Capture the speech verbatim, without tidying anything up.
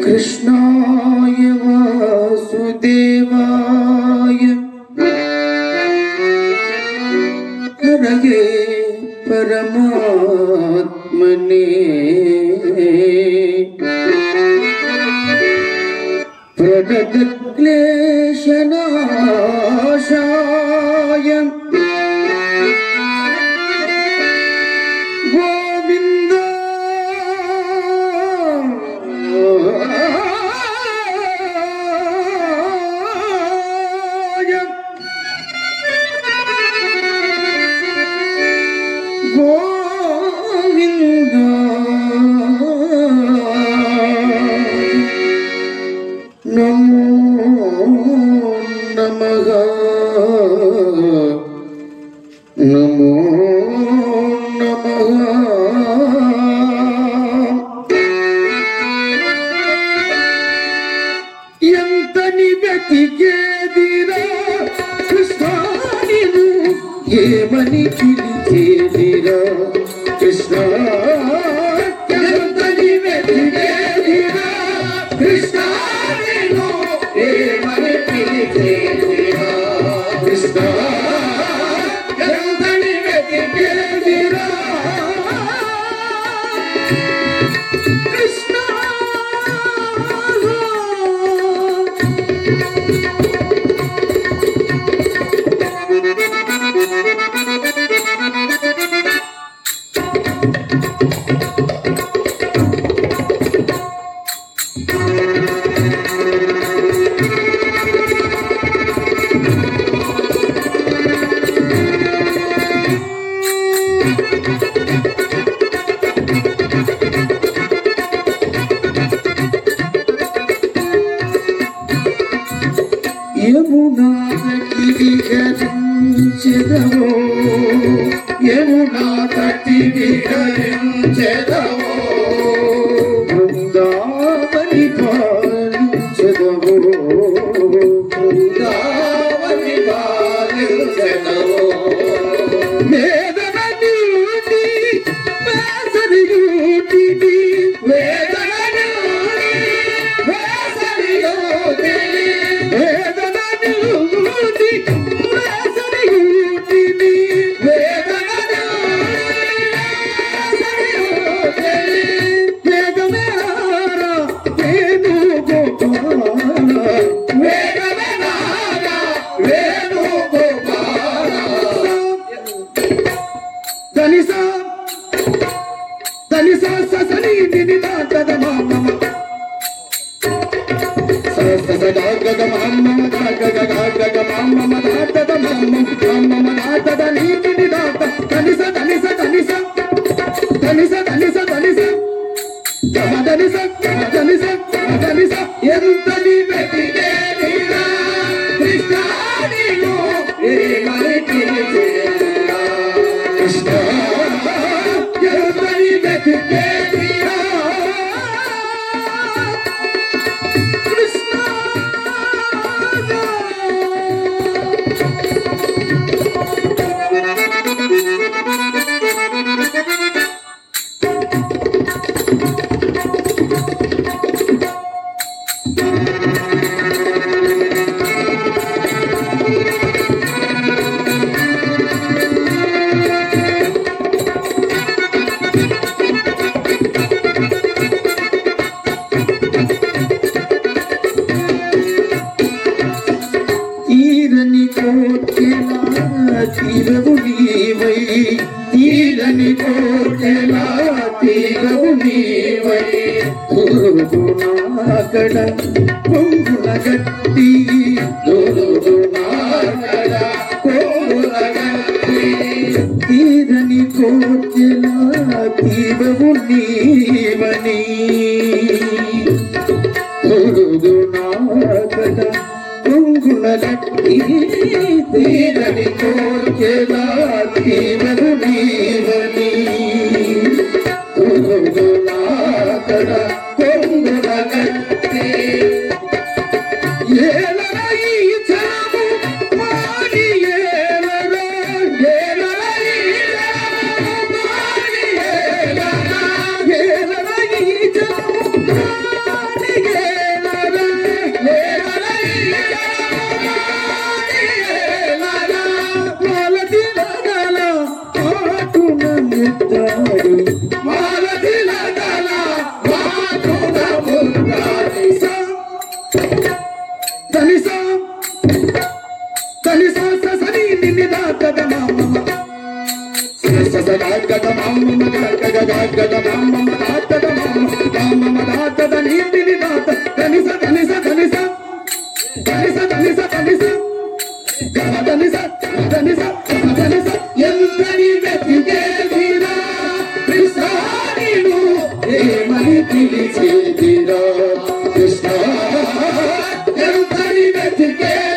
कृष्णाय वासुदेवाय हरये परमात्मने प्रणतक्लेशनाशाय गोविन्द गोविन्द नमो नमः नमो नमः ఎంతని వెతికేదిరా కృష్ణా నిన్ను ఏమని పిలిచేదిరా కృష్ణా ఎంతని వెతికేదిరా కృష్ణా నిన్ను ఏమని పిలిచేదిరా కృష్ణా ఎంతని వెతికేదిరా కృష్ణా యమునా తటి విహరించెదవో యమునా తటి విహరించెదవో బృందావని పాలించెదవో బృందావని పాలించెదవో వేదన నీటి వేసరియూటి వేదన నీటి వేసరియూటి Danisa, Danisa, Sasani, Dinita, the Mama, Sasa, the Mama, the Mama, the Mama, the Dinita, Danisa, Danisa, Danisa, Danisa, Danisa, Danisa, Danisa, Danisa, Danisa, Yentani Vetikera, Krishna, Nino, Emani Krishna, Krishna, Yentani Vetikera, Krishna. తీరవు నీవై తీరని కోటెలా తీరవు నీవై నాకడ కొంగుల గట్టి నాకడ కొంగుల గట్టి తీరని కోటెలా తీరవు నీవని నాకడ కొంగుల గట్టి తీరని కోర్కెలా తీరవు నీవని నాకడ కొంగుల గట్టి ఏలరా ఈ చలము మాని ఏలరా ఏలరా ఈ చలము మాని ఏలరా ఏలరా ఈ చలము మాని నాడు మాలతిల గల మాతుడ మురారి సా తనిసా తనిసా సని నిని దాగద మామ ససదా గద మామ గద గద మామ దాగద మామ మామ దాగద నిని దాత తనిసా తనిసా తనిసా తనిసా తనిసా తనిసా గద తనిసా తనిసా తనిసా ఎంతని వెతికే తీరా కృష్ణానిను ఏమని పిలిచేదిరా కృష్ణ ఎంతని వెతికే